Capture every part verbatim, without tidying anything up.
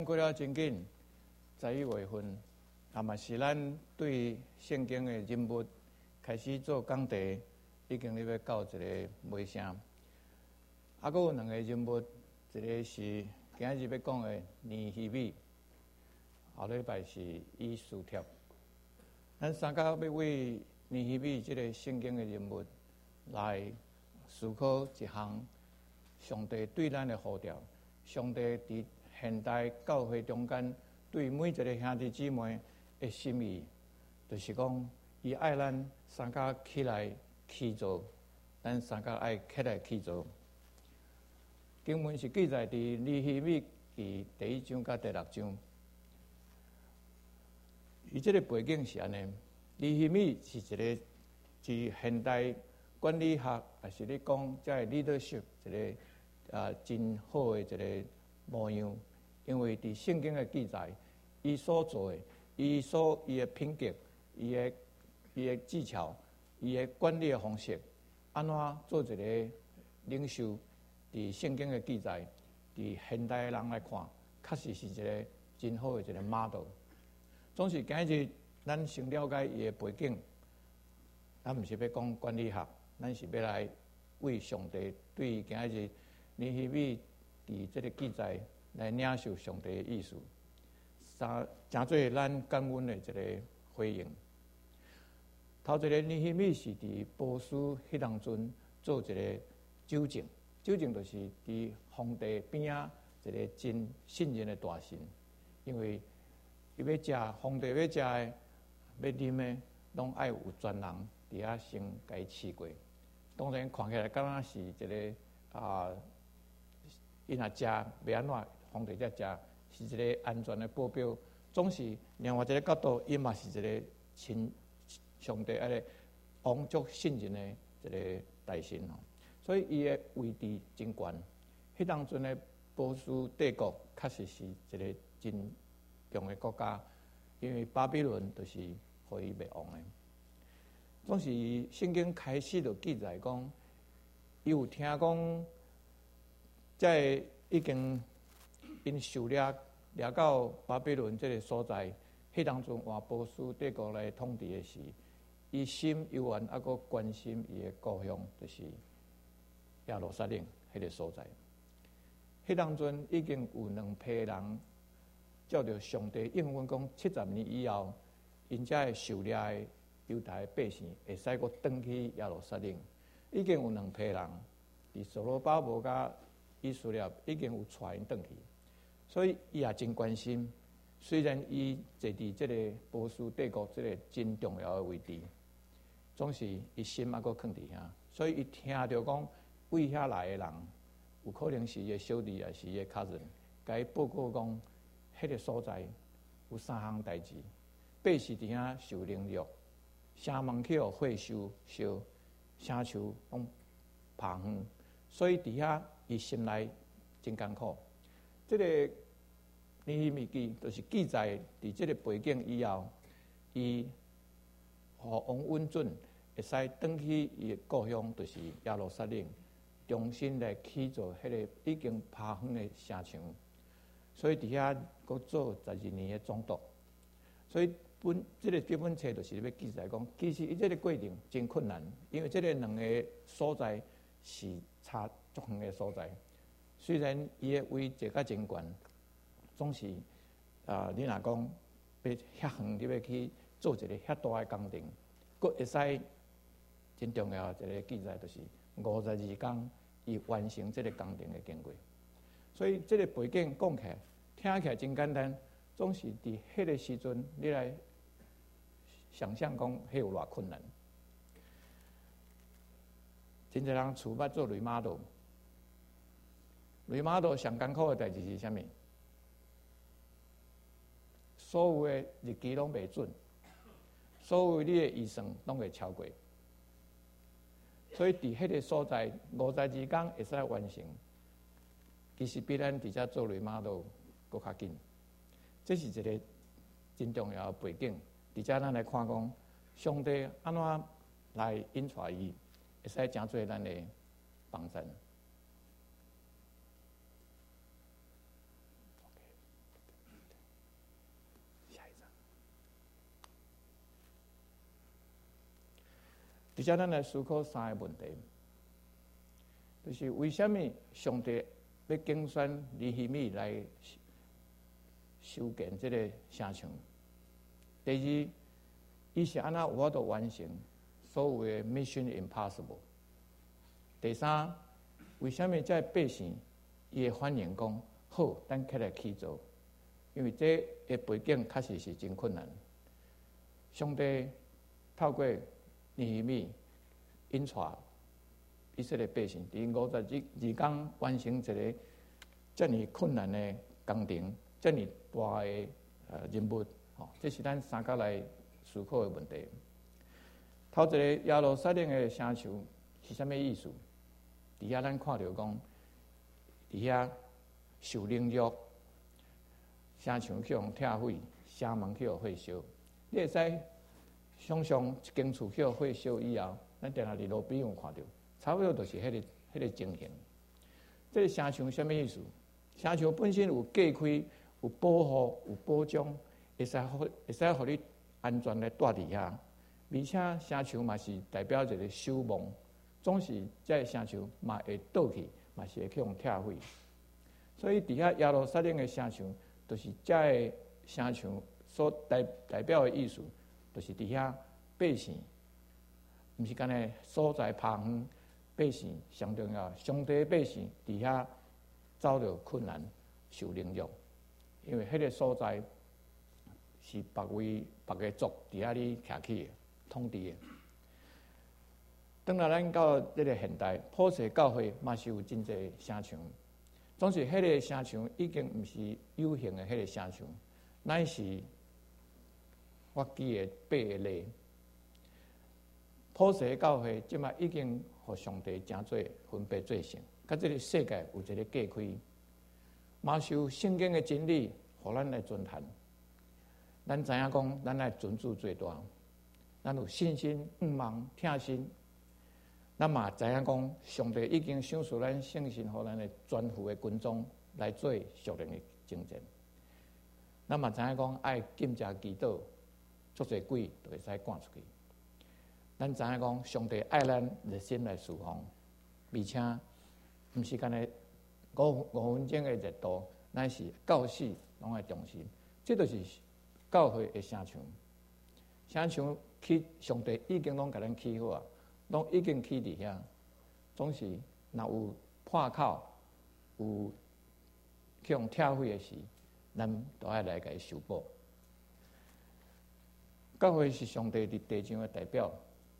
过了真紧，十一月份，也嘛是咱对圣经的人物开始做讲题，已经咧要到一个尾声。啊，佫有两个人物，一个是今日要讲的尼希米，后礼拜是以斯帖。咱三甲要为尼希米这个圣经的人物来思考一项上帝对咱的呼召，上帝伫现代教会中间，对每一个兄弟姊妹的心意，就是讲，伊爱咱三甲起来去做，咱三甲爱起来去做。经文是记载伫尼希米记第一章甲第六章。伊这个背景是安尼，尼希米是一个是现代管理学，也是咧讲即个 leadership 一个啊真好的一个模样。因为伫圣经的记载，伊所做的，伊所伊的品格，伊的伊的技巧，伊的管理的方式，安怎做一个领袖？伫圣经的记载，伫现代的人来看，确实是一个真好的一个 model。总是今日咱先了解伊的背景，咱毋是要讲管理学，咱是要来为上帝对今日尼希米伫这个记载。来领受上帝的意思，三诚做咱感恩的一个回应。头一个尼希米是伫波斯迄当阵做一个酒政，酒政就是伫皇帝边仔一个真信任的大臣，因为伊要食皇帝要食的、要啉的，拢爱有专人伫遐先甲伊试过。当然看起来敢若是一个啊，伊若食袂安怎？皇帝才食是一个安全的保镖，总是另外一个角度，伊嘛是一个亲上帝、一个王族信任的一个大臣哦。所以伊的位置真悬。迄当阵的波斯帝国确实是一个真强的国家，因为巴比伦就是互伊灭亡的。总是圣经开始就记载讲，伊有听讲，在已经。因受掠掠到巴比伦这个所在，迄当阵换波斯帝国来统治的时，伊心犹原还阁关心伊的故乡，就是耶路撒冷迄个所在。迄当阵已经有两批人照着上帝应允讲，七十年以后，因才会受掠的犹太百姓会使阁转去耶路撒冷。已经有两批人，伫所罗巴伯甲以色列已经有带因转去。所以伊也真关心，虽然伊坐伫即个波斯帝国即个真重要的位置，总是伊心还阁囥伫遐。所以伊听到讲为遐来的人，有可能是伊的小弟，也是伊的家人，甲伊报告讲，迄个所在有三项代志：百姓伫遐受凌辱，城门去互火烧烧，城墙拢拍远，所以伫遐伊心内真艰苦。这个尼希米记就是记载伫这个背景以后，伊互王允准会使转去伊的故乡，就是耶路撒冷，重新来起造迄个已经拍远的城墙。所以伫遐阁做十二年的总督。所以本这个这本册就是要记载讲，其实伊这个过程真困难，因为这个两个所在是差足远的所在。虽然伊的位坐甲真悬，总是啊，你若讲要遐远，你要去做一个遐大的工程，佫会使真重要一个记载，就是五十二天，伊完成这个工程的经过。所以这个背景讲起来，听起来真简单，总是伫迄个时阵，你来想象讲，迄有偌困难。真侪人厝捌做雷马路。雷马道上艰苦的代志是啥物？所有的日期拢袂准，所有你的预算拢会超过，所以伫迄个所在五十二天会使完成，其实比咱伫遮做雷马道搁较紧。这是一个真重要的背景。伫遮咱来看讲，上帝安怎来引带伊，会使诚做咱的帮衬。 而且咱来思考三个问题，就是为什么上帝要竞选尼希米来修建这个城墙？第二，伊是安怎有法度完成所有的 Mission Impossible？ 第三，为什么在百姓伊会反映讲好，咱起来去做？因为这个背景确实是真困难。上帝透过尼希米引带以色列百姓伫五十二二天完成一个遮尔困难的工程，遮尔大的呃任务，吼，这是咱三角来思考的问题。头一个耶路撒冷的城墙是啥物意思？伫遐咱看到讲，伫遐受凌辱，城墙去互拆毁，城门去互火烧。你会使想象一间厝去互火烧以后，咱定下伫路边有看到，差不多就是迄、那个迄、那个情形。这个城墙什么意思？城墙本身有隔开、有保护、有保障，会使互会使互你安全来住伫遐。而且城墙嘛是代表一个守望，总是这城墙嘛会倒去，嘛是会去互拆毁。所以伫遐耶路撒冷的城墙，就是这个城墙所代代表的意思，就是伫遐百姓，毋是干那所在趴远，百姓上重要，上帝百姓伫遐遭到困难、受凌辱，因为迄个所在是别位别个族伫遐哩徛起的。统治的，当然咱到这个现代，普世教会嘛是有真侪城墙，总是迄个城墙已经毋是有形的迄个城墙，乃是法基的八个例。普世教会即马已经互上帝真做分别做成，甲这个世界有一个隔开，嘛受圣经的真理，互咱来遵循。咱知影讲，咱来尊主最大。咱有信心、毋忘、听信，咱嘛知影讲，上帝已经赏赐咱圣神，互咱的全副的军装来做属灵的征战。咱嘛知影讲，爱禁食祈祷，足侪鬼就会使赶出去。咱知影讲，上帝爱咱热心来侍奉，而且毋是干那五五分钟的热度，乃是到死拢爱重视。这就是教会的城墙，城墙。起上帝已经拢甲咱起好啊，拢已经起伫遐。总是若有破口、有去用拆毁的时，咱都爱来甲伊修补。教会是上帝伫地上的代表。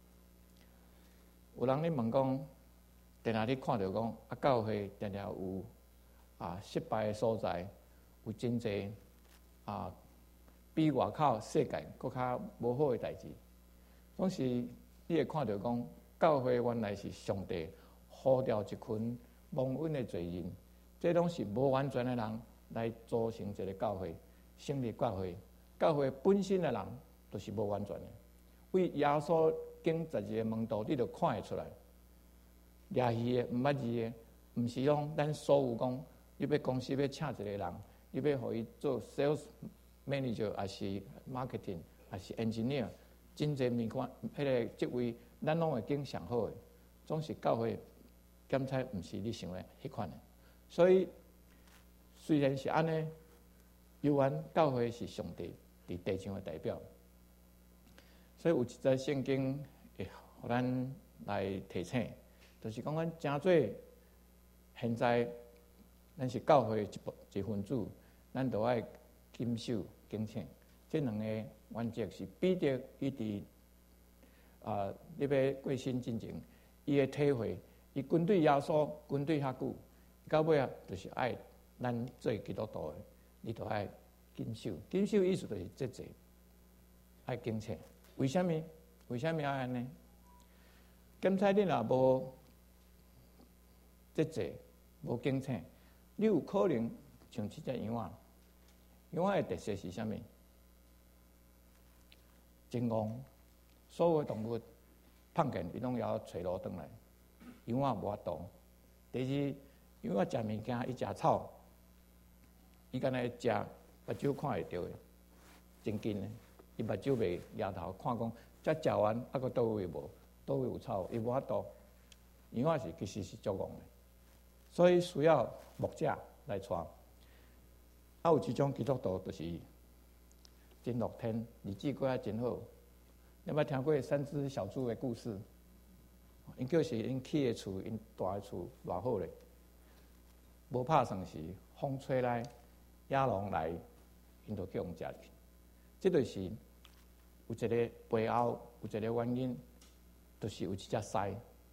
有人咧问讲，定下你看到讲啊，教会定定有啊失败的所在，有真侪啊比外口世界搁较无好的代志。总是你会看到讲，教会原来是上帝呼召一群蒙恩的罪人，这拢是无完全的人来组成一个教会，成立教会。教会本身的人都是无完全的。为耶稣经十二个门徒，你就看会出来，掠鱼的、毋捌字的，毋是讲咱所有讲，你要公司要请一个人，你要互伊做 sales manager， 还是 marketing， 还是 engineer。真侪物款，迄个职位，咱拢会经上好诶。总是教会检测，毋是你想诶迄款诶。所以虽然是安尼，犹原教会是上帝伫地上诶代表。所以有一则圣经会互咱来提醒，就是讲咱真做现在咱是教会一部一分子，咱都爱谨守敬请。这两个原则是彼得伊伫啊，你要过身进前，伊的体会，伊军队耶稣军队遐久，到尾啊，就是爱咱做基督徒的，你都爱谨守。谨守意思就是节制，爱敬请。为什么？为什么要安尼？检测你若无节制，无敬请，你有可能像即只羊仔，羊仔的特色是啥物？真戆，所有的动物碰见伊拢要找路转来，羊仔无法度。第二，羊仔食物件，伊食草，伊敢若食目睭看会到的，真紧的。伊目睭袂抬头看讲，才食完，还佫倒位无？ 倒位有草，伊无法度。伊我是其实是足戆的，所以需要牧者来带。啊，有一种基督徒就是真乐天，日子过啊真好。你捌听过三只小猪的故事？因就是因起的厝，因住的厝偌好咧，无拍算是风吹来、野狼来，因就叫人食去。这就是有一个背后有一个原因，就是有一只狮，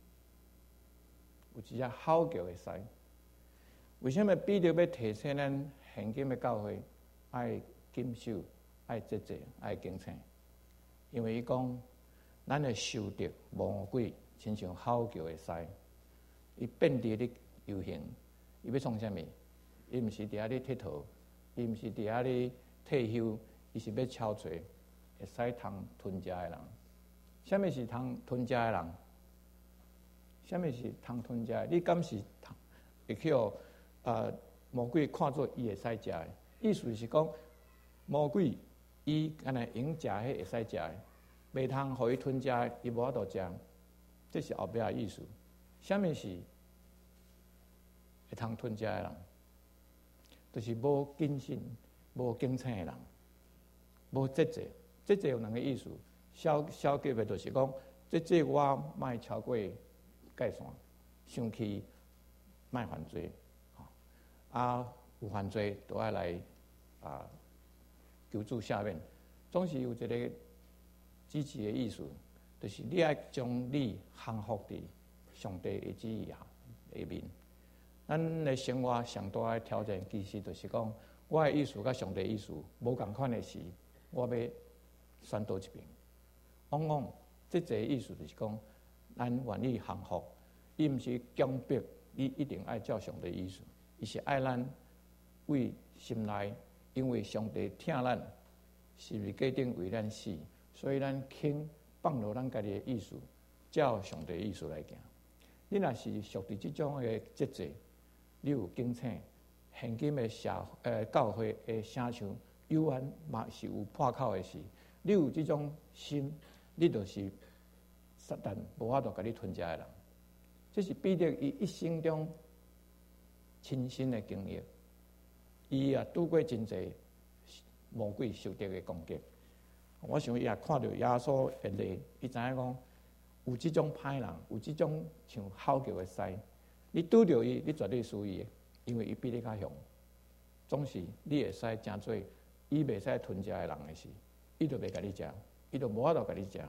有一只吼叫的狮。为什么彼得要提醒咱现今的教会爱谨守、爱节制、爱敬请？因为伊讲，咱会受到魔鬼亲像吼叫的狮，伊遍地咧游行，伊要创啥物？伊毋是伫遐咧佚佗，伊毋是伫遐咧退休，伊是要敲找会使通吞食的人。啥物是通吞食的人？啥物是通吞食的？你敢是通会去互啊魔鬼看作伊会使食的？意思是讲，魔鬼伊干若用食迄会使食的，袂通互伊吞食，伊无法度食。这是后壁的意思。啥物是会通吞食的人？就是无谨慎、无敬请的人，无节制。节制有两个意思。消消极的，就是讲，节制我莫超过界线，生气莫犯罪。啊，有犯罪都要来啊求助下面。总是有一个支持的意思，就是你要将你降服伫上帝的旨意下下面。咱的生活上大的挑战，其实就是讲，我的意思甲上帝的意思无共款的时，我要选倒一边。往往这个意思就是讲，咱愿意降服，伊毋是强迫你一定爱照上帝的意思，伊是爱咱为心内，因为上帝疼咱，是为决定为咱死，所以咱肯放落咱家己的意思，照上帝的意思来行。你若是属于这种的节制，你有敬请，现今的社呃教会的声像，有缘嘛是有破口的事。你有这种心，你就是撒旦无法度甲你吞食的人。这是彼得伊一生中亲身的经历，伊也拄过真侪魔鬼受敌的攻击。我想伊也看到耶稣的例，伊知影讲有这种歹人，有这种像吼叫的狮，你拄着伊，你绝对输伊的，因为伊比你较强。总是你会使真做伊袂使吞食的人的事，伊就袂甲你食，伊就无法度甲你食。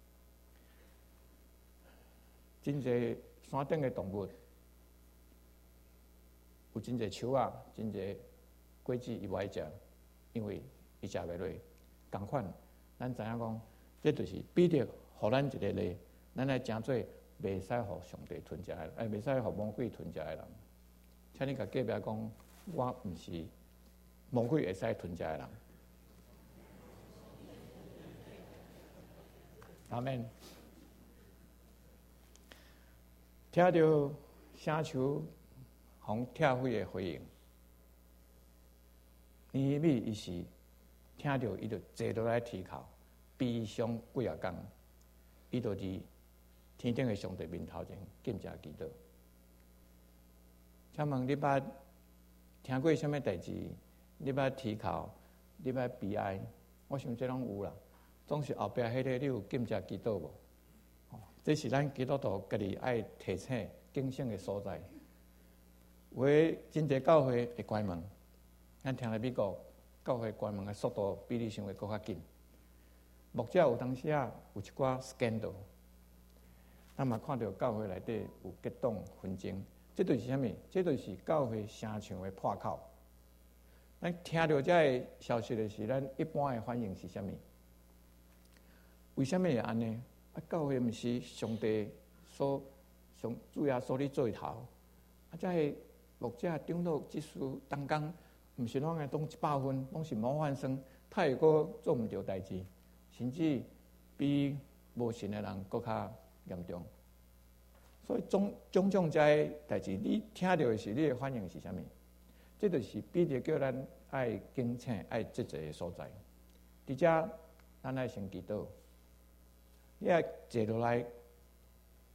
真侪山顶的动物，有真侪树啊，真侪果子伊无爱食，因为伊食袂落。同款，咱知影讲，这就是彼得互咱一个例，咱来真做袂使互上帝吞食的，哎，袂使互魔鬼吞食的人。请你甲隔壁讲，我毋是魔鬼会使吞食的人。阿们。听到声球互拆毁的回应，尼希米伊是听到伊就坐落来啼哭，悲伤几啊天，伊就伫天顶的上帝面头前敬谢祈祷。请问你捌听过什么代志？你捌啼哭？你捌悲哀？我想这拢有啦。总是后壁迄个，你有敬谢祈祷无？这是咱基督徒家己爱提醒警醒的所在。有诶，真侪教会会关门，咱听来美国教会关门的速度比你想的搁较紧。牧者有当时啊有一寡 scandal， 咱嘛看到教会内底有激动纷争，这就是啥物？这就是教会声唱的破口。咱听到这个消息的时，咱一般的反应是啥物？为什么会安尼？啊，教会毋是上帝所上主要所咧做头，啊，这个牧者长老即事当工，毋是拢爱当一百分，拢是模范生，他会阁做毋着代志，甚至比无信的人阁较严重。所以种种种这代志，你听到的是你的反应是啥物？这就是彼得叫咱爱敬请、爱节制的所在。伫遮咱爱先祈祷。你要坐落来，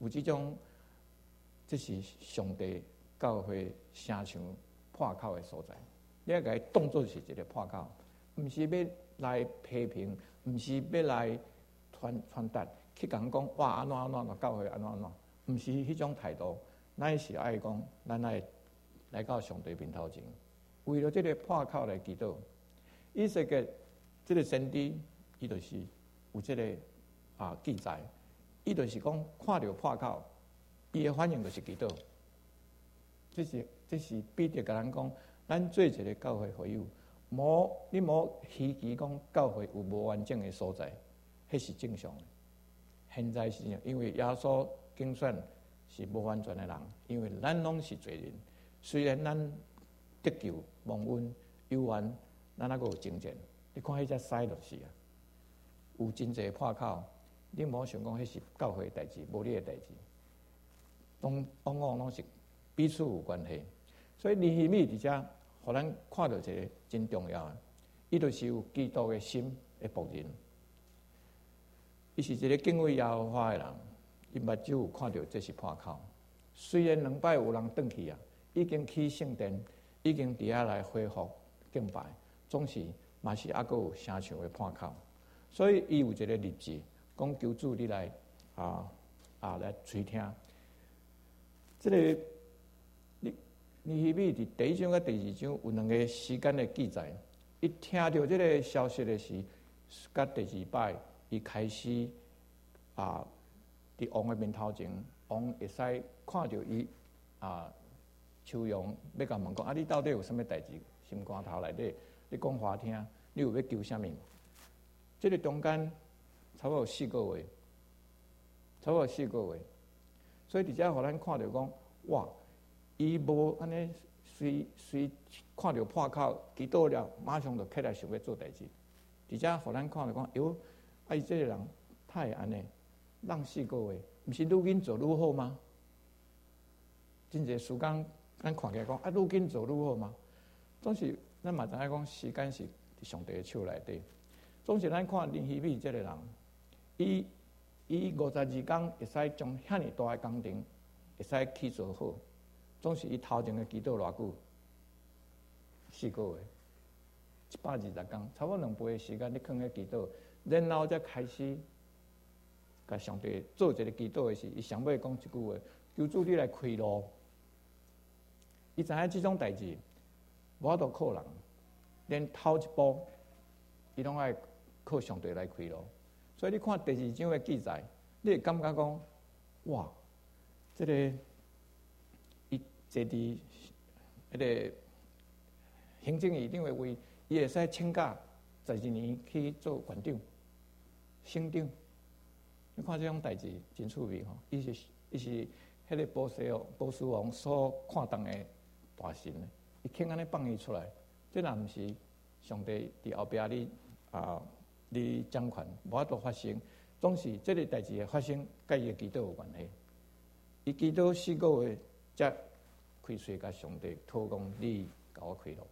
有即种，这是上帝教会城墙破口的所在。你要甲伊当作是一个破口，毋是要来批评，毋是要来传传达，去讲讲哇安怎安怎，教会安怎安怎，毋是迄种态度。咱是爱讲，咱爱来到上帝面头前，为了这个破口来祈祷。以色列这个先知，伊就是有这个啊记载，伊就是讲看到破口，伊的反应就是祈祷。这是这是彼得甲咱讲，咱做一个教会会友，无你无希奇讲教会有无完整的所在，迄是正常的。现在是因为耶稣竞选是无完全的人，因为咱拢是罪人。虽然咱得救、蒙恩、有缘，咱还阁有征战。你看迄只屎就是啊，有真济破口，你莫想讲迄是教会的代志，无你的代志，拢往往拢是彼此有关系。所以尼希米伫遮，互咱看到一个真重要的，伊就是有基督的心的仆人。伊是一个敬畏耶和华的人，伊目睭有看到这是破口。虽然两摆有人转去啊，已经去圣殿，已经伫遐来恢复敬拜，总是嘛是还阁有城墙的破口。所以伊有一个日子，讲求主你来啊啊来垂听。这个尼尼希米伫第一章甲第二章有两个时间的记载。伊听到这个消息的时，甲第二摆。伊开始啊，伫王的面头前，王会使看到伊啊，求荣要甲问讲啊，你到底有啥物代志？心肝头内底，你讲话听，你有要求啥物？这个中间差不多四个月，差不多四个月，所以伫遮互咱看到讲，哇，伊无安尼随随看到破口，祈祷了，马上就起来想要做代志。伫遮互咱看到讲，哟。啊！伊这个人他会安尼，让四个月，毋是愈紧做愈好吗？真侪时间，咱看起来讲啊，愈紧做愈好吗？总是咱嘛知影讲，时间是伫上帝的手内底。总是咱看尼希米这个人，伊伊五十二天会使将遐尼大的工程会使去做好，总是伊头前的祈祷偌久？四个月，一百二十天，差不多两倍的时间，你囥咧祈祷。然后才开始，甲上帝做一个祈祷的时，伊上尾讲一句话：求主你来开路。伊知影即种代志，无法度靠人，连头一步，伊拢爱靠上帝来开路。所以你看第二章的记载，你会感觉讲，哇，这个伊坐伫迄个行政院长的位，伊会使请假十二年去做馆长。省长，你看这种代志真趣味吼！伊是伊是迄个波斯哦，波斯王所看重的大神呢。伊肯安尼放伊出来，这若毋是上帝伫后壁你啊，你掌权，无法度发生。总是这个代志的发生，甲伊的祈祷有关系。伊祈祷四个月，才开嘴甲上帝讨讲，你甲我开路。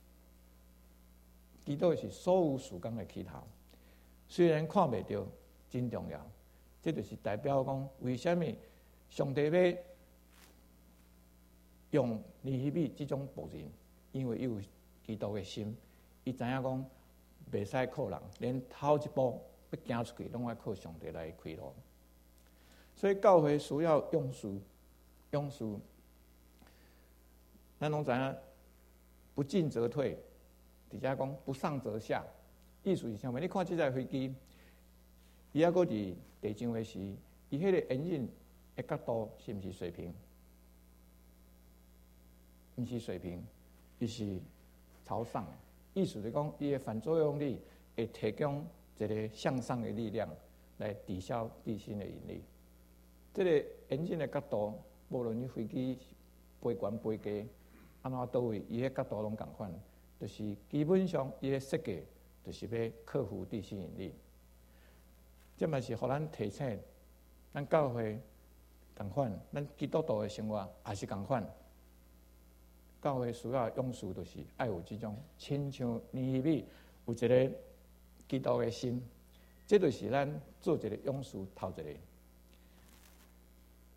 祈祷是所有事工的起头。虽然看袂到，真重要。这就是代表讲，为什么上帝要用尼希米这种仆人？因为伊有基督的心，伊知影讲袂使靠人，连头一步要行出去，拢要靠上帝来开路。所以教会需要勇士，勇士，咱拢知影，不进则退，底下讲不上则下。意思是啥物？你看这台飞机，伊还阁伫地上的时，伊迄个引擎的角度是毋是水平？毋是水平，伊是朝上。意思是讲，伊的反作用力会提供一个向上的力量来抵消地心的引力。这个引擎的角度，无论你飞机飞悬飞低，安怎倒位，伊的角度拢共款，就是基本上伊的设计。就是要克服地心引力，这嘛是互咱提醒，咱教会同款，咱基督徒的生活也是同款。教会需要勇士，就是爱有这种亲像尼希米有一个基督的心，这就是咱做一个勇士头一个。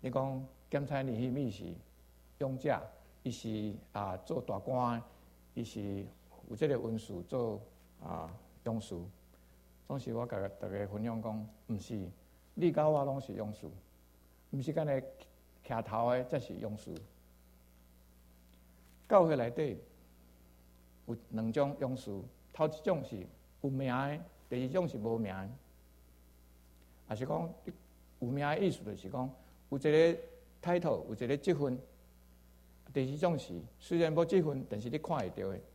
你讲检察尼希米是勇者，伊是啊做大官，伊是有这个文书做啊勇士。总是我甲大家分享讲，毋是你甲我拢是勇士，毋是干那徛头的才是勇士。教会内底有两种勇士，头一种是有名的，第二种是无名的。也是讲有名的意思，就是讲有一个title，有一个积分。第二种是虽然无积分，但是你看会到的。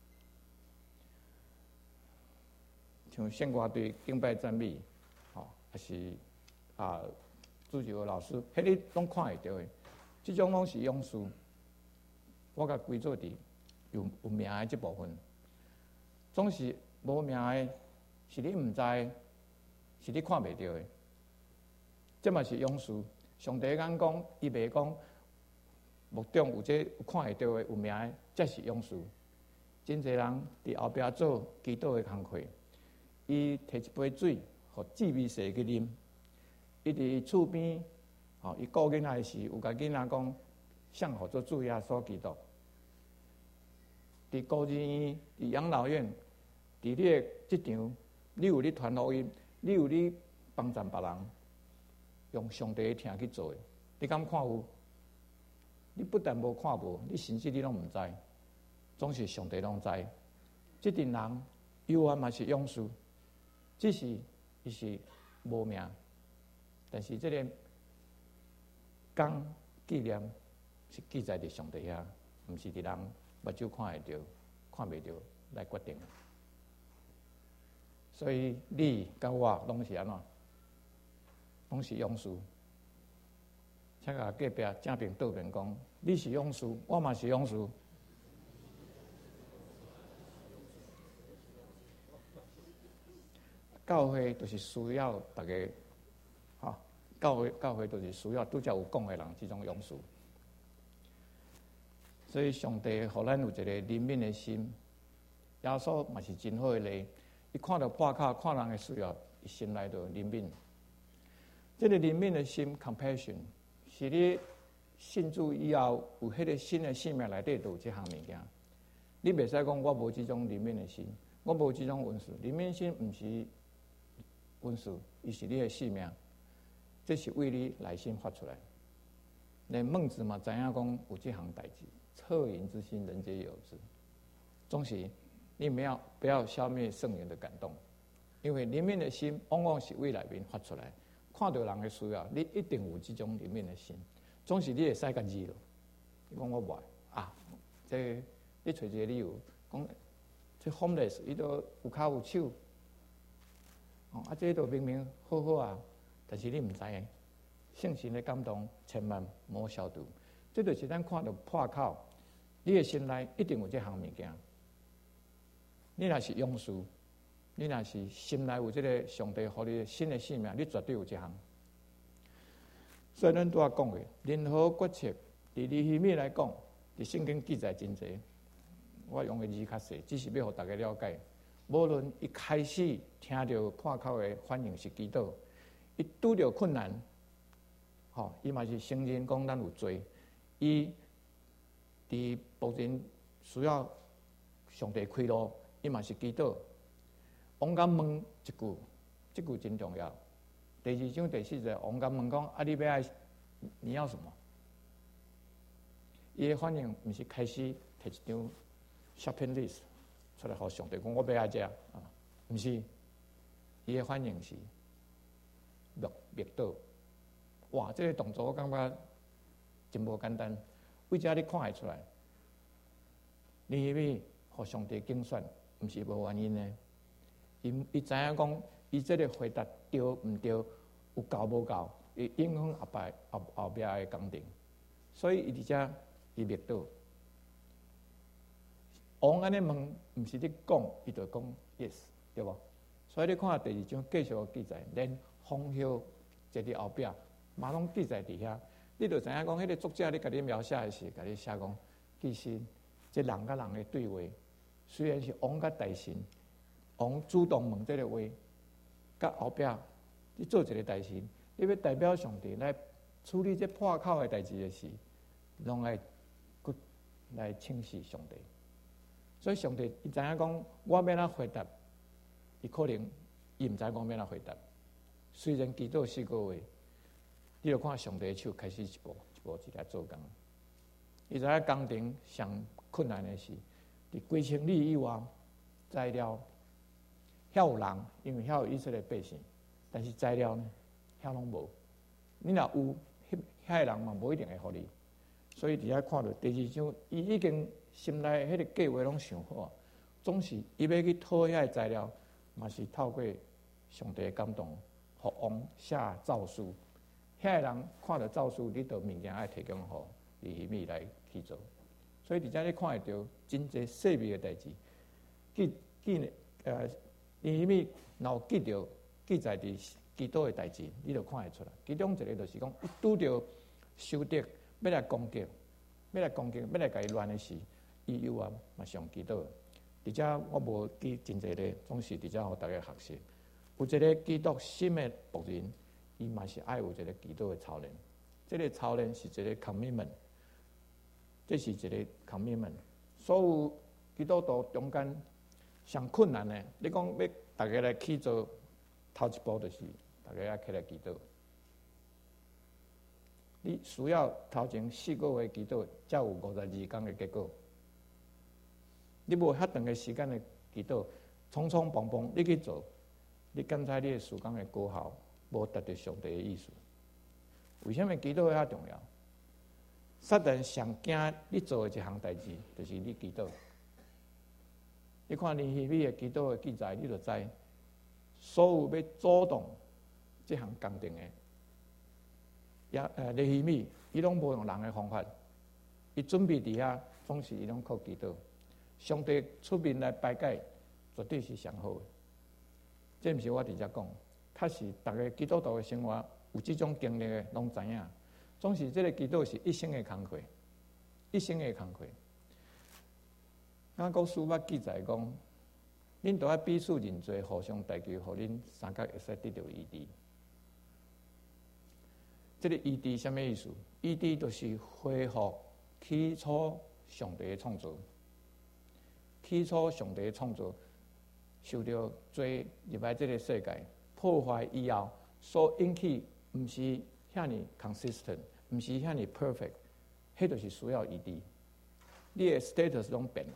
像圣歌队敬拜赞美，吼、哦，还是啊，主持的老师，迄你拢看会到的。即种拢是勇士，我甲归做伫有有名的即部分。总是无名的，是你毋知的，是你看袂到的。这嘛是勇士。上帝眼光，伊袂讲目中有这有看会到的有名的，才是勇士。真侪人伫后壁做祈祷的工课。伊摕一杯水，互姊妹婿去啉。伊伫厝边，吼，伊顾囡仔时，有甲囡仔讲，向互做主耶稣基督。伫孤儿院、伫养老院、伫你的职场，你有你传福音，你有你帮助别人，用上帝的听去做的。你敢看有？你不但无看无，你甚至你拢毋知，总是上帝拢知。即阵人，犹原嘛是勇士。只是伊是无名，但是这个讲纪念是记载伫上帝遐，毋是伫人目睭看会到、看袂到来决定。所以你甲我拢是安怎？拢是勇士。请甲隔壁正面倒面讲，你是勇士，我嘛是勇士。教会就是需要大家，哈，教会教会就是需要拄则有讲的人，这种勇士。所以上帝互咱有一个怜悯的心，耶稣嘛是真好的例。伊看到破口，看人的需要，伊心内就怜悯。这个怜悯的心 （compassion） 是你信主以后有迄个新的生命内底都有这项物件。你袂使讲我无这种怜悯的心，我无这种文字。怜悯心毋是文字，伊是你的性命，这是为你内心发出来。连孟子嘛知影讲有这项代志，恻隐之心，人皆有之。总是你不要不要消灭圣灵的感动，因为怜悯的心往往是为内面发出来。看到人的需要，你一定有这种怜悯的心。总是你会使家己咯。你讲我坏啊，这你找一个理由讲，这 homeless 伊都有骹有手。哦，啊，这都明明好好啊，但是你毋知影，圣神的感动千万莫消除。这就是咱看到破口，你的心内一定有这项物件。你若是勇士，你若是心内有这个上帝予你新的生命，你绝对有这项。所以咱拄仔讲的，任何决策，伫尼希米来讲，伫圣经记载真侪。我用的字较细，只是要互大家了解。无论一开始听到破口的反应是祈祷，伊拄着困难，吼，伊嘛是承认讲咱有罪，伊伫目前需要上帝开路，伊嘛是祈祷。王敢问一句，这句真重要。第二章第四节，王敢问讲：啊，你要爱你要什么？伊的反应毋是开始摕一张 shopping list。出来，互上帝讲，我要爱这啊，毋是，伊的反应是默默祷。哇，这个动作我感觉真无简单。为遮你看会出来，尼希米互上帝竞选，毋是无原因的。伊伊知影讲，伊这个回答对毋对，有够无够，会影响后摆后后壁的工程。所以伊伫遮伊默祷。王安尼问，毋是你讲，伊就讲 yes， 对无？所以你看第二章继续记载，连风萧坐伫后壁，嘛拢记载伫遐。你就知影讲，迄个作者你甲你描写的时，甲你写讲，其实这人甲人的对话，虽然是王甲大神，王主动问这个话，甲后壁你做一个大神，你要代表上帝来处理这破口的代志的事，拢爱骨来请示上帝。所以上帝伊知影讲，我要哪回答，伊可能伊毋知我要哪回答。虽然祈祷四个月，你著看上帝的手开始一步一步一来做工。伊知影工程上困难的是，伫几千里以外材料，遐有人，因为遐有以色列百姓，但是材料呢，遐拢无。你若有，遐遐人嘛无一定会互你。所以伫遐看到第二章，伊已经心内迄个计划拢想好，总是伊要去讨遐个材料，嘛是透过上帝的感动，互王写诏书。遐个人看到诏书，你著物件爱提供互尼希米来去做。所以伫遮你看会到真侪细微的代志，记记呃尼希米若有记着记载伫基督的代志，你著看会出来。其中一个就是讲，伊拄着仇敌要来攻击，要来攻击，要来甲伊乱的事，伊有啊嘛上基督。伫遮我无记真侪个，总是伫遮互大家学习。有一个基督心的仆人，伊嘛是爱有一个基督的操练。这个操练是一个 commitment， 这是一个 commitment。所有基督徒中间上困难的，你讲要大家来去做头一步，就是大家要起来祈祷。你需要头前四个月祈祷，才有五十二天的结果。你无遐长的时间的祈祷，匆匆忙忙你去做，你检查你的时间的果效，无达到上帝的意思。为什么祈祷遐重要？撒旦上惊你做的一项代志，就是你祈祷。你看尼希米的祈祷的记载，你就知，所有要阻挡这项工程的，也呃尼希米，伊拢无用人的方法，伊准备伫遐，总是伊拢靠祈祷。上帝出面来排解，绝对是上好的。这毋是我直接讲，确实，逐个基督徒的生活有这种经历的，拢知影。总是这个祈祷是一生的工课，一生的工课。雅各书捌记载讲，恁都要彼此认罪，互相代求，互恁三角会使得到医治。这个医治什么意思？医治就是恢复起初上帝的创造。起初上帝的创造受到罪入来这个世界破坏以后，所引起毋是遐尼 consistent， 毋是遐尼 perfect， 迄就是需要医治。你的 status 拢变了，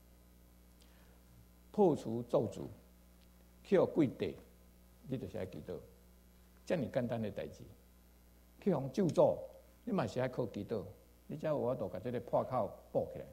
破除咒诅，去互跪地，你就是爱祈祷。这么简单的代志，去互咒诅，你嘛是爱靠祈祷，你才有法度把这个破口补起来。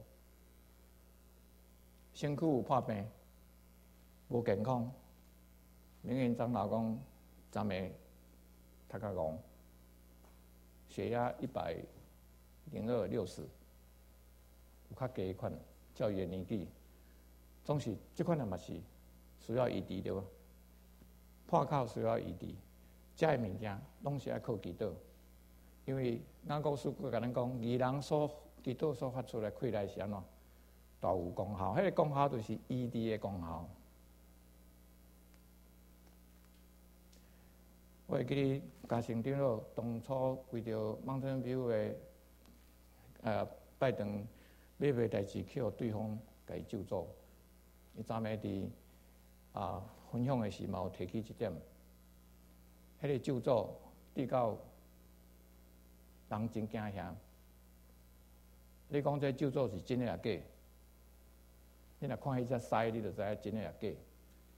身躯有破病，无健康，名人长老讲，昨暝头壳戆，血压一百零二六十，有较低款，照伊的年纪，总是这款人嘛是需要医治对吧？破口需要医治，这些物件拢是要靠祈祷，因为雅各书佮咱讲，义人所祈祷所发出来溃来是安怎？大有功效，迄、那个功效就是医治的功效。我会记得嘉诚长老当初为着 Mountain View 的呃拜堂买卖代志，去互对方甲伊救助。伊昨暝伫啊分享的时嘛，有提起一点，迄、那个救助滴到人真惊吓。你讲这救助是真的也假？你若看迄只狮，你就知影真诶也假。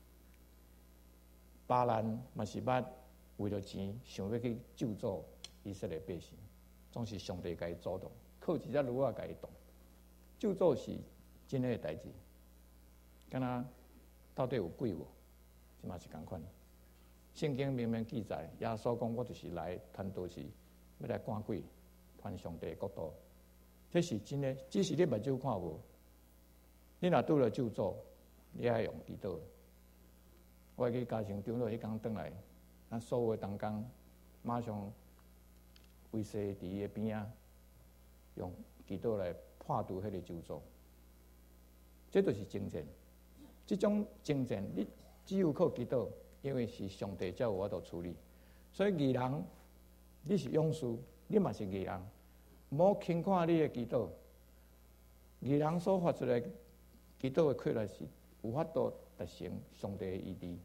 巴兰嘛是捌为了钱，想要去救助以色列百姓，总是上帝甲伊主动，靠一只驴仔甲伊动。救助是真诶代志，敢若到底有鬼无？即嘛是共款。圣经明明记载，耶稣讲：“我就是来传道是要来赶鬼，传上帝的国度。”这是真诶，只是你目睭看无。你若拄了救助，你爱用祈祷。我会去嘉诚长老迄天转来，咱所有的同工马上为师伫伊的边仔，用祈祷来破除迄个救助。这就是征战，这种征战你只有靠祈祷，因为是上帝才有法度处理。所以义人，你是勇士， 你嘛是艺人，莫轻看你的祈祷。艺人所发出来祈祷的快乐是有法度达成上帝的意志，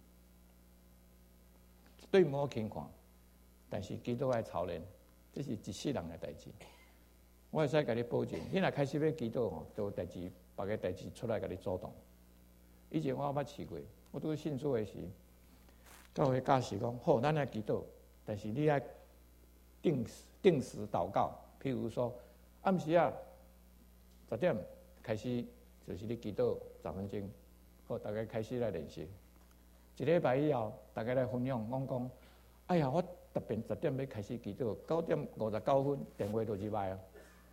绝对莫轻看。但是祈祷爱操练，这是一世人的代志。我会使甲你保证，你若开始要祈祷吼，就有代志，别个代志出来甲你主动。以前我捌试过，我拄信主的时，教会教士讲，好，咱来祈祷，但是你要定时定时祷告。譬如说，暗时啊十点开始，就是你祈祷十分钟，好，大家开始来练习。一礼拜以后，大家来分享，讲讲，哎呀，我特别十点要开始祈祷，九点五十九分电话就入来啊。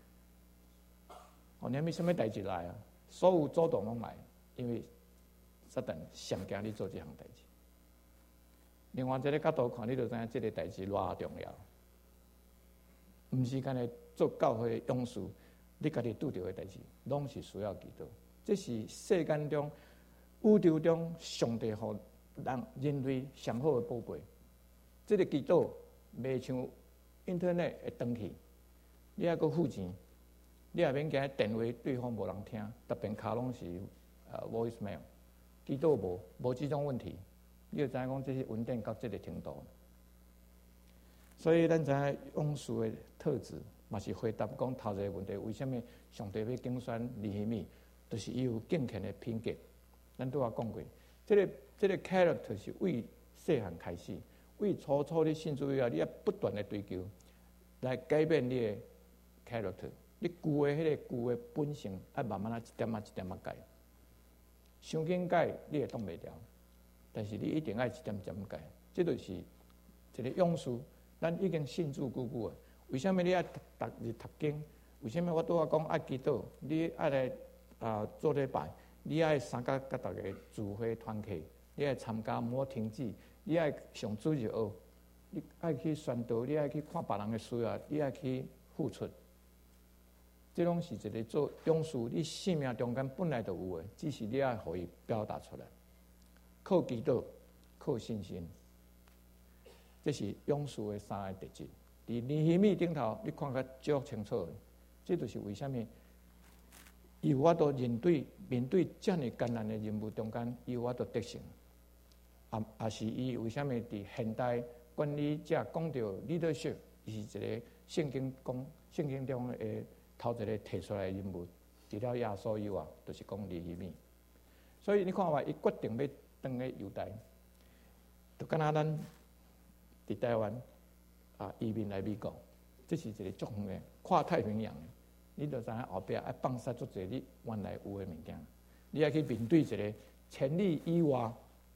哦，你还没什么代志来啊？所有主动拢来，因为撒旦上惊你做这项代志。另外一个角度看，你就知影这个代志偌重要。毋是干咧做教会勇士，你家己拄着的代志，拢是需要祈祷。这是世间中、宇宙中上帝互人人类上好的宝贝。这个祈祷袂像 internet 会断去，你还阁付钱，你也免惊电话对方无人听，特别卡拢是呃 voicemail。祈祷无无这种问题，你就知影讲这是稳定到这个程度。所以咱知影勇士的特质，嘛是回答讲头一个问题：为什么上帝要竞选尼希米？就是伊有敬虔的品格。咱拄仔讲过，这个这个 character 是为细汉开始，为初初你信主以后，你要不断的追求，来改变你的 character。你旧的迄个旧的本性，要慢慢啊一点啊一点啊改。伤紧改你会挡袂牢，但是你一定要一点点改。这就是一个勇士。咱已经信主久久啊，为什么你爱读日读经？为什么我拄仔讲爱祈祷？你爱来啊做礼拜，你爱参加甲大家聚会团契，你爱参加摩停止，你爱上主日学，你爱去宣导，你爱去看别人的需要，你爱去付出。这拢是一个做勇士，你生命中间本来就有的，只是你爱互伊表达出来，靠祈祷，靠信心。这是勇士的三个特质。伫尼希米顶头，你看较足清楚的，这就是为什么伊有法度面对面对这么艰难的任务中间，伊有法度得胜。啊，也是伊为什么伫现代管理者讲到 leadership， 伊是一个圣经讲圣经中的头一个提出来的人物，除了耶稣以外，就是讲尼希米。所以你看话，伊决定要登去犹太，就敢若咱。伫台湾啊，移民来美国，这是一个足远的跨太平洋的。你就知影后壁要放杀足侪你原来有的物件，你要去面对一个千里以外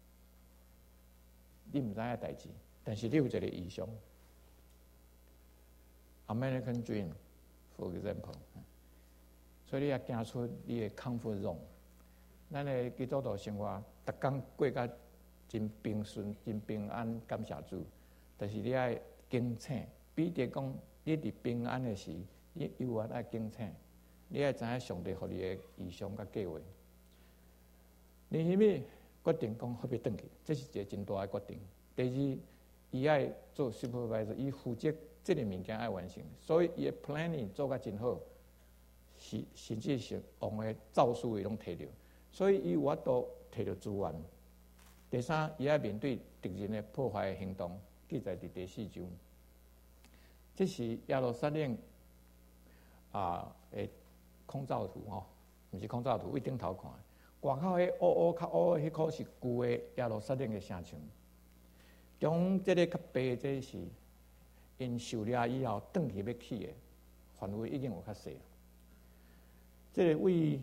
你毋知影代志，但是你有一个意向。American Dream, for example， 所以你要行出你的 comfort zone。咱的基督徒生活，逐工过甲真平顺、真平安，感谢主。但是你爱警醒，比如讲，你伫平安的时，你犹原爱警醒，你爱知影上帝互你的意向甲计划。尼希米决定讲要转去，这是一个真大的决定。第二，伊爱做 supervisor， 伊负责这个物件爱完成，所以伊的 planning 做甲真好，是甚至是王的诏书伊拢摕到，所以伊有法度摕到资源。第三，伊爱面对敌人的破坏的行动。记载伫第四章，这是耶路撒冷啊的空照图吼，毋是空照图，为顶头看。外口迄乌乌较乌的迄颗是旧的耶路撒冷的城墙，中这个较白，这是因受掠以后转去要起的范围已经有较细。这个为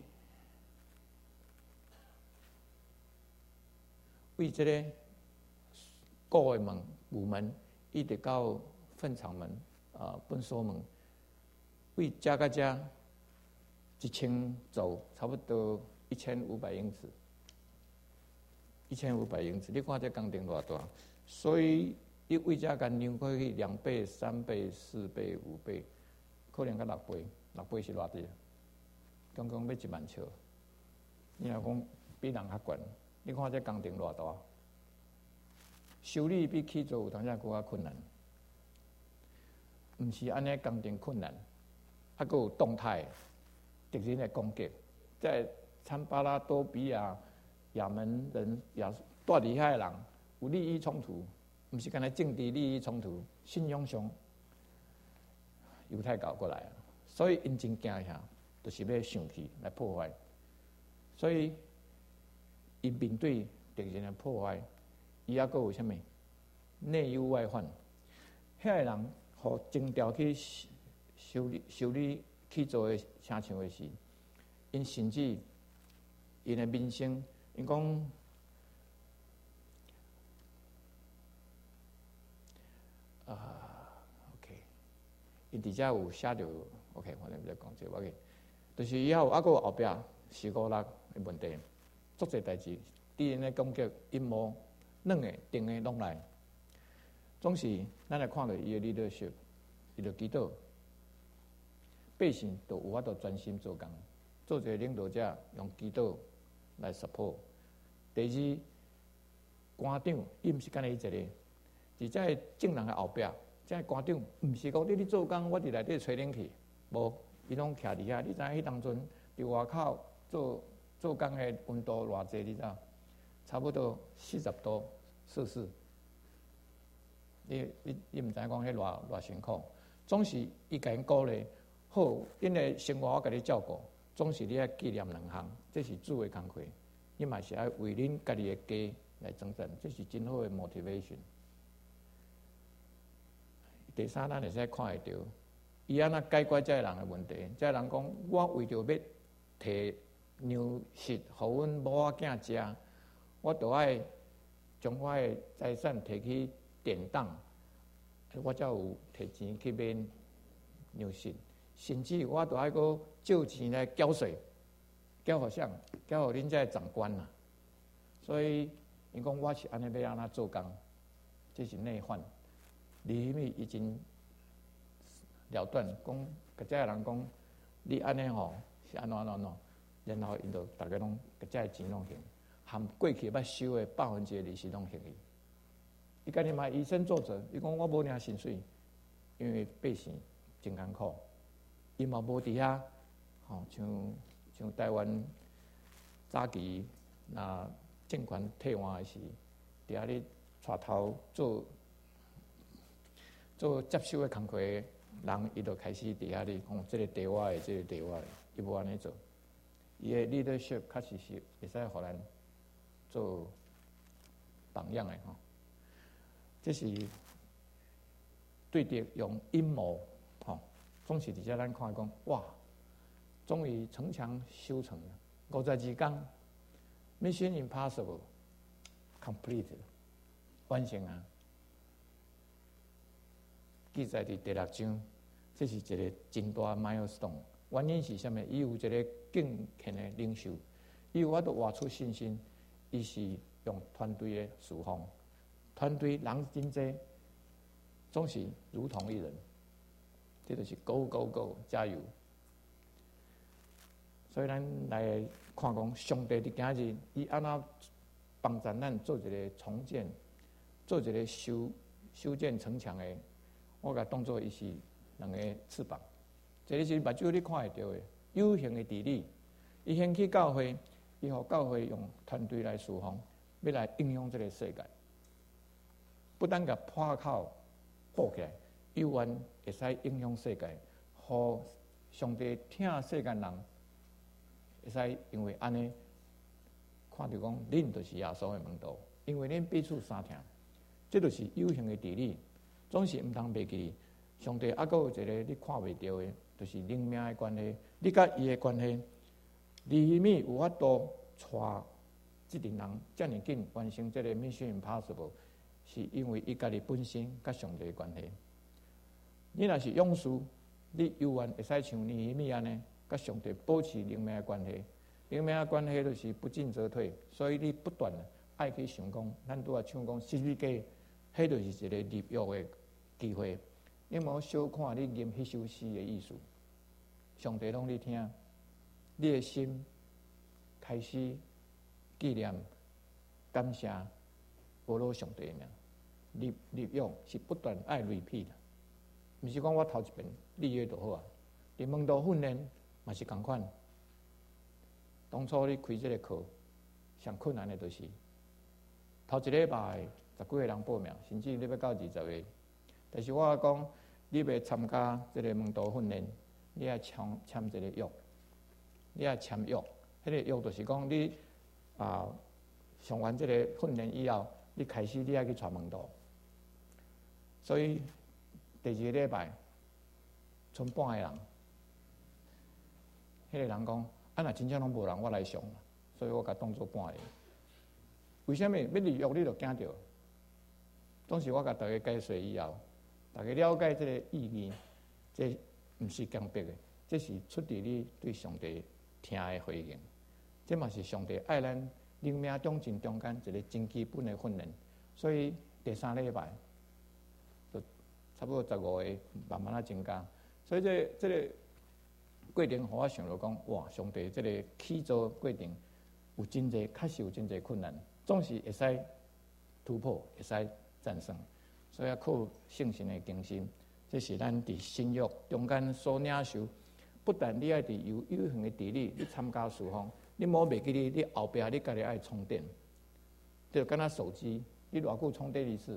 为这个古的门。午门一直到粪场门啊，粪所门，为加加加一千走，差不多一千五百英尺，一千五百英尺。你看这工程偌大，所以你为加加量过去两倍、三倍、四倍、五倍，可能到六倍，六倍是偌济？刚刚要一万尺。你若讲比人较悬，你看这工程偌大？修理比起做有当然更加困难。 毋是安尼工程困难，还佫有动态敌人的攻击，在参巴拉多比亚、也门人、也大厉害的人有利益冲突，毋是干那政治利益冲突，信仰上犹太教过来啊，所以因真惊吓，就是要上去来破坏，所以因面对敌人的破坏，伊还佫有啥物内忧外患，遐个人互征调去修理修理去做的城墙的时，因甚至因的民生，因讲啊 ，OK， 因底下有写着 ，OK， 我哋唔再讲这个 ，OK， 就是以后还佫有后壁四五六的问题，足侪代志，敌人的攻击阴谋，软的、硬的拢来。总是咱来看到伊的 leadership， 伊就祈祷，百姓就有法度专心做工，做一个领导者用祈祷来 support。第二，官长伊毋是干那伊一个，伫在政人的后壁，这官长毋是讲你咧做工，我伫内底吹冷气，无，伊拢徛伫遐。你知影迄当阵伫外口做做工的温度偌济？你知？差不多四十度摄氏。你你你毋知影讲迄偌偌辛苦，总是伊甲因鼓励，好，因的生活我甲你照顾，总是你爱纪念两项，这是主的工课，你嘛是爱为恁家己的家来征战，这是真好的 motivation。第三，咱会使看会到，伊安那解决这个人的问题，这个人讲，我为着要摕粮食互阮某仔囝食，我著爱将我的财产摕去典当，我才有摕钱去买粮食，甚至我都爱阁借钱来缴税，缴互谁？缴互恁这长官啦。所以，因讲我是安尼要安怎做工，这是内患。尼希米已经了断，讲甲这个人讲，你安尼吼是安怎安怎安怎，然后因就大家拢甲这个钱拢还，含过去捌收的百分之的利息拢还去。伊家己嘛以身作则，伊讲我无领薪水，因为百姓真艰苦，伊嘛无伫遐，吼像像台湾早期那政权退换的时，伫遐咧带头做做接手的工课的人，伊就开始伫遐咧讲，这个地我的，这个地我的，伊无安尼做，伊的 leadership 确实是会使互咱做榜样的吼。这是对敌用阴谋，吼，总是伫遮咱看讲，哇，终于城墙修成了，五十二天 ，Mission Impossible complete 完成啊！记载伫第六章，这是一个真大 milestone。原因是啥物？伊有一个敬虔的领袖，伊有法度活出信心，伊是用团队的侍奉。团队人真济，总是如同一人，这就是 Go Go Go 加油。所以咱来看讲，上帝伫今日，伊安怎帮助咱做一个重建，做一个修修建城墙的，我甲当作伊是两个翅膀。这个是目睭你看会到的，有形的治理。伊兴起教会，伊互教会用团队来侍奉，要来影响这个世界。不但甲破口破起来，有缘会使影响世界，互上帝听世间人会使因为安尼看到讲，恁就是耶稣的门徒，因为恁彼此相听，这就是有形的治理。总是毋通袂记，上帝还佫有一个你看袂到的，就是灵命的关系，你甲伊的关系。尼希米有法度带即群人遮尔紧完成这个 Mission Impossible。是因为伊家己本身甲上帝的关系。你若是勇士，你有缘会使像尼希米安尼，甲上帝保持灵命的关系。灵命的关系就是不进则退，所以你不断爱去想讲，咱拄啊唱讲十字架，迄就是一个入约的机会。你莫小看你吟迄首诗的意思，上帝拢你听，你的心开始纪念、感谢保罗上帝的名。立立用是不断爱 repeat 的， 毋是讲我头一遍立约就好啊。伫门徒训练嘛是共款。当初你开即个课，上困难的就是头一礼拜十几个人报名，甚至你要到二十个。但是我讲，你要参加即个门徒训练，你要签签一个约，你要签约。迄、那个约就是讲你啊上完即个训练以后，你开始你要去传门徒。所以第二个礼拜，剩半个人，迄、那个人讲。啊！若真正拢无人，我来上，所以我甲当做半个。为什么要入约你就惊着？当时我甲大家解说以后，大家了解这个意义，这毋是强迫的，这是出自你对上帝听的回应。这嘛是上帝爱咱生命中真中间一个真基本的训练。所以第三礼拜就差不多十五个，慢慢啊增加。所以这这个。过程，互我想到讲，哇！上帝这个起造过程有真济，确实有真济困难，总是会使突破，会使战胜。所以要靠圣神的更新，这是咱伫新约中间所领受。不但你爱伫有有限的地理，你参加事奉，你摸袂记你，你后壁你家己爱充电，就敢若手机，你偌久充电一次？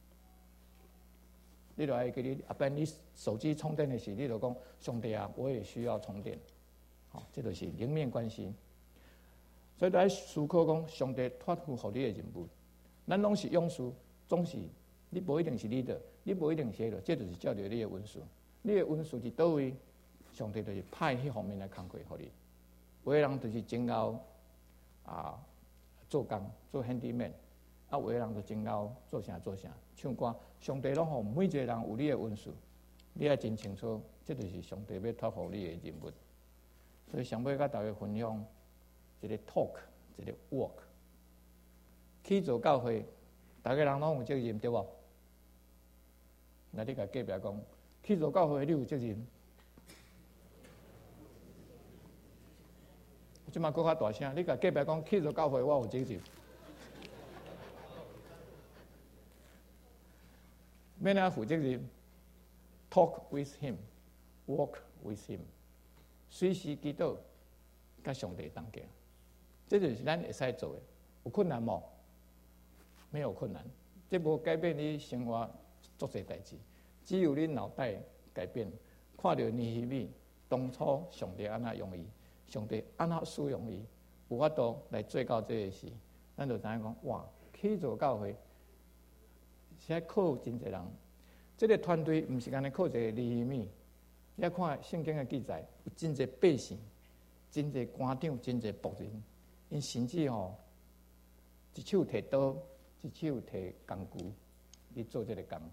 你就爱记你，啊，变你手机充电的时，你就讲上帝啊，我也需要充电。好，这就是灵命关系。所以在思考讲，上帝托付互你的任务，咱拢是勇士，总是你无一定是你的，你无一定是的，这就是照着你的温数。你的温数伫倒位，上帝就是派迄方面来工课互你。有的人就是真够啊做工做 handyman， 啊有的人就真够做啥做啥。唱歌，上帝拢互每一个人有你的温数，你要真清楚，这就是上帝要托付你的任务。所以上尾甲大家分享一个 talk， 一个 work。去做教会，大家人拢有责任，对无？那你甲隔壁讲，去做教会你有责任。即马搁较大声，你甲隔壁讲去做教会，我有责任。免啊负责任 ，talk with him, walk with him， 随时祈祷，甲上帝同行，这就是咱会使做的。有困难无？没有困难，这无改变你生活做些代志，只有你脑袋改变，看到尼希米当初上帝安怎用伊，上帝安怎使用伊，有法度来做到这个事，咱就知影讲哇，去做教会。现在靠真侪人，这个团队毋是干尼靠一个尼希米。你看圣经的记载，有真侪百姓，真侪官长，真侪仆人，因甚至吼一手摕刀，一手摕工具，去做这个工。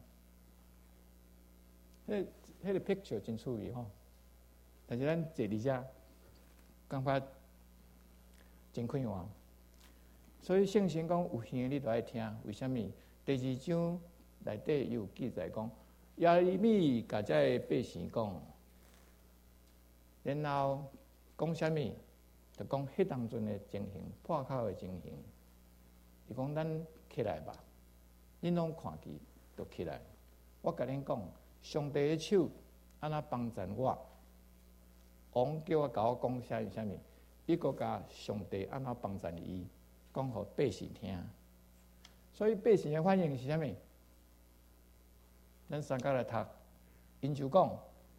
迄、迄个 picture 真趣味吼，但是咱坐伫遮，感觉真快活。所以圣经讲有耳你都爱听，为什么？第二章内底有记载讲，耶利米甲这百姓讲，然后讲什么？就讲迄当阵的情形，破口的情形。伊讲咱起来吧，恁拢看见就起来。我甲恁讲，上帝的手安怎帮助我？王叫我甲我讲啥物啥物？伊个甲上帝安怎帮助伊？讲互百姓听。所以百姓的反应是啥物？咱三甲来读，因就讲，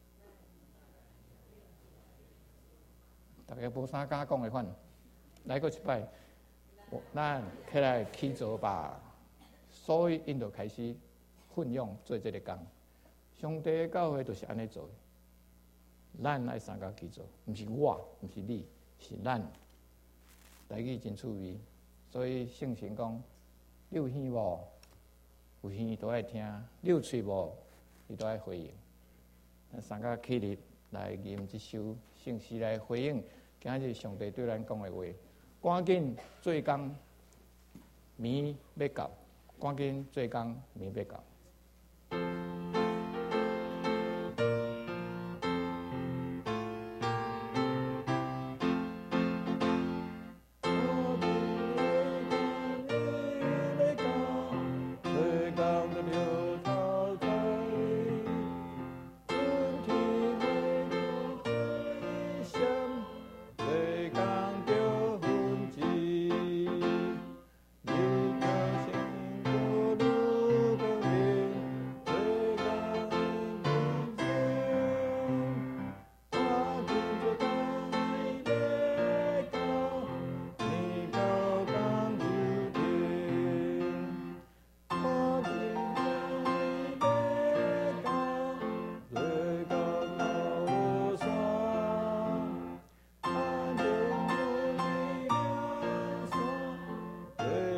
大家无啥敢讲的款，来过一摆，咱起来起做吧。所以因就开始奋勇做这个工。上帝的教会就是安尼做的，咱来三甲去做，毋是我，毋是你，是咱。台语真趣味，所以圣神讲。你有耳无？有耳都爱听；你有喙无？你都爱回应。咱三个起立来念这首圣诗来回应今日上帝对咱讲的话。赶紧做工，暝要到；赶紧做工，暝要到。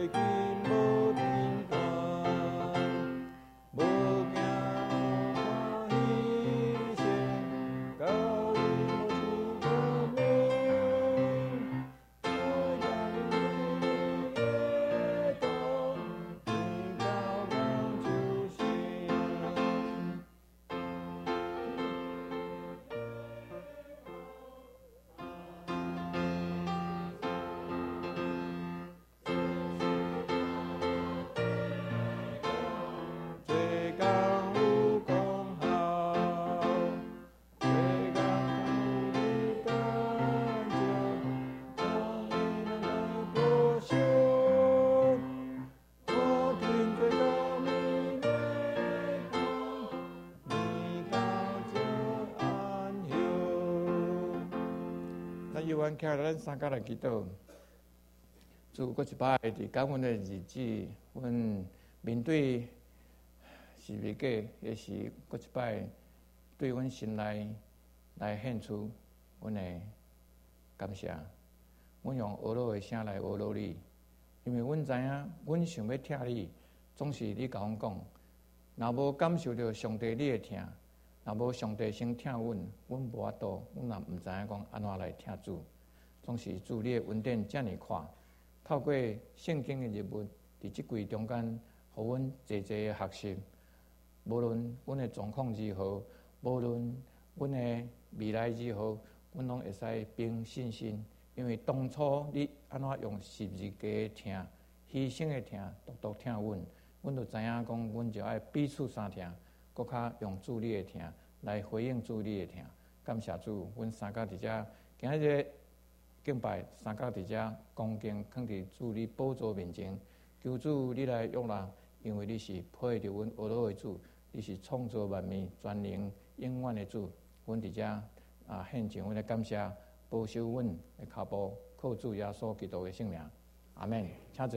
希望起来，咱三家来祈祷。祝过一摆伫感恩的日子，阮面对是未过，也是过一摆对阮心内来献出阮的感谢。阮用俄罗的声来俄罗你，因为阮知影，阮想要听你，总是你甲阮讲，若无感受到上帝你的听。若无上帝先听阮，阮无法度，阮也毋知影讲安怎来听主。总是主你的恩典遮尔宽，透过圣经的日物，伫即季中间，互阮侪侪的学习。无论阮的状况如何，无论阮的未来如何，阮拢会使凭信心。因为当初你安怎用十字架的听、牺牲的听、独独听阮，阮就知影讲，阮就爱彼此相听。搁较用主你的听来回应主你的听，感谢主，阮三家伫遮今日敬拜，三家伫遮恭敬放伫主你宝座面前，求主你来悦纳，因为你是配着阮阿罗的主，你是创造万物、全能永远的主。阮伫遮啊献上阮的感谢，保守阮的脚步，靠主耶稣基督的圣名，阿门。请坐。